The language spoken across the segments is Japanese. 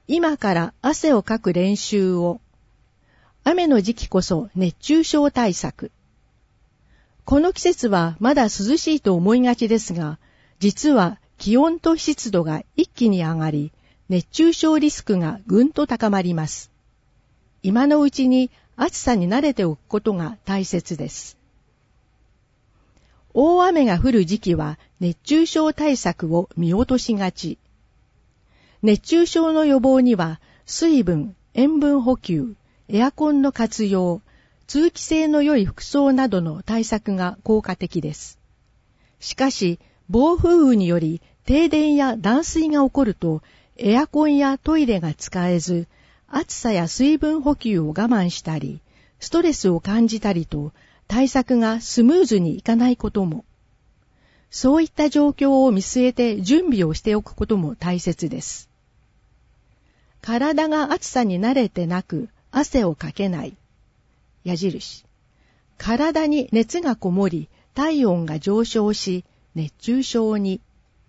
今から汗をかく練習を。雨の時期こそ熱中症対策。この季節はまだ涼しいと思いがちですが、実は気温と湿度が一気に上がり、熱中症リスクがぐんと高まります。今のうちに暑さに慣れておくことが大切です。大雨が降る時期は熱中症対策を見落としがち。熱中症の予防には水分、塩分補給、エアコンの活用、通気性の良い服装などの対策が効果的です。しかし、暴風雨により停電や断水が起こると、エアコンやトイレが使えず、暑さや水分補給を我慢したり、ストレスを感じたりと、対策がスムーズにいかないことも。そういった状況を見据えて準備をしておくことも大切です。体が暑さに慣れてなく汗をかけない。矢印。体に熱がこもり、体温が上昇し、熱中症に。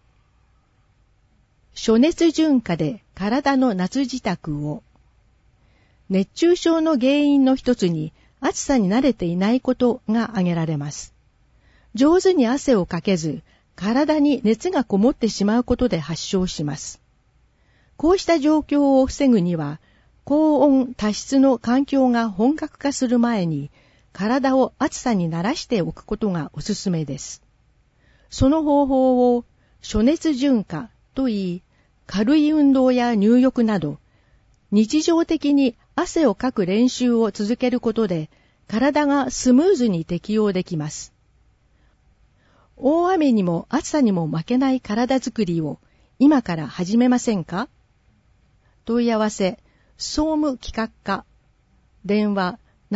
暑熱順化で体の夏支度を。熱中症の原因の一つに暑さに慣れていないことが挙げられます。上手に汗をかけず、体に熱がこもってしまうことで発症します。こうした状況を防ぐには、高温多湿の環境が本格化する前に、体を暑さに慣らしておくことがおすすめです。その方法を暑熱順化といい、軽い運動や入浴など、日常的に汗をかく練習を続けることで、体がスムーズに適応できます。大雨にも暑さにも負けない体づくりを今から始めませんか？問い合わせ、総務企画課、電話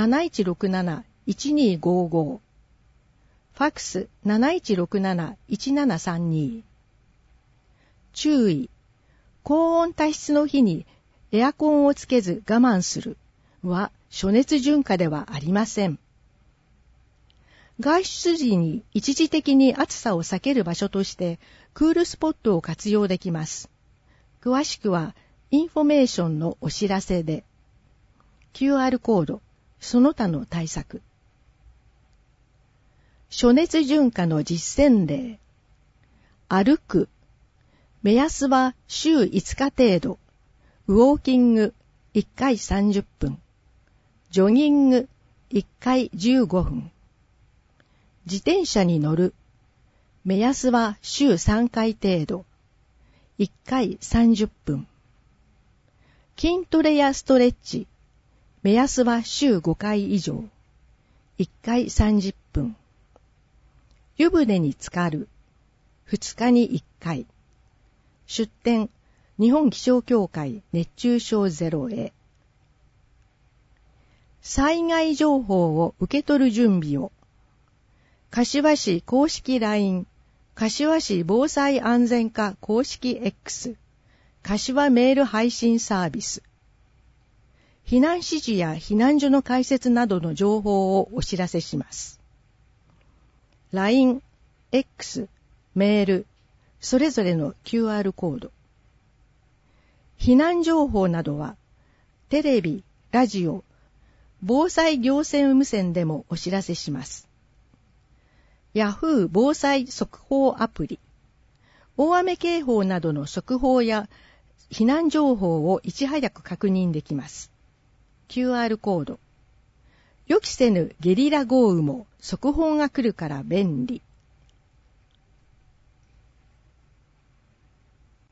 7167-1255、ファックス 7167-1732。注意、高温多湿の日にエアコンをつけず我慢するは暑熱順化ではありません。外出時に一時的に暑さを避ける場所としてクールスポットを活用できます。詳しくはインフォメーションのお知らせで。QR コード、その他の対策。暑熱順化の実践例。歩く。目安は週5日程度。ウォーキング1回30分。ジョギング1回15分。自転車に乗る。目安は週3回程度。1回30分。筋トレやストレッチ。目安は週5回以上。1回30分。湯船に浸かる。2日に1回。出店、日本気象協会熱中症ゼロへ。災害情報を受け取る準備を。柏市公式 LINE、柏市防災安全課公式 X、柏メール配信サービス。避難指示や避難所の開設などの情報をお知らせします。LINE、X、メール、それぞれの QR コード。避難情報などは、テレビ、ラジオ、防災行政無線でもお知らせします。Yahoo 防災速報アプリ。大雨警報などの速報や避難情報をいち早く確認できます。QR コード。予期せぬゲリラ豪雨も速報が来るから便利。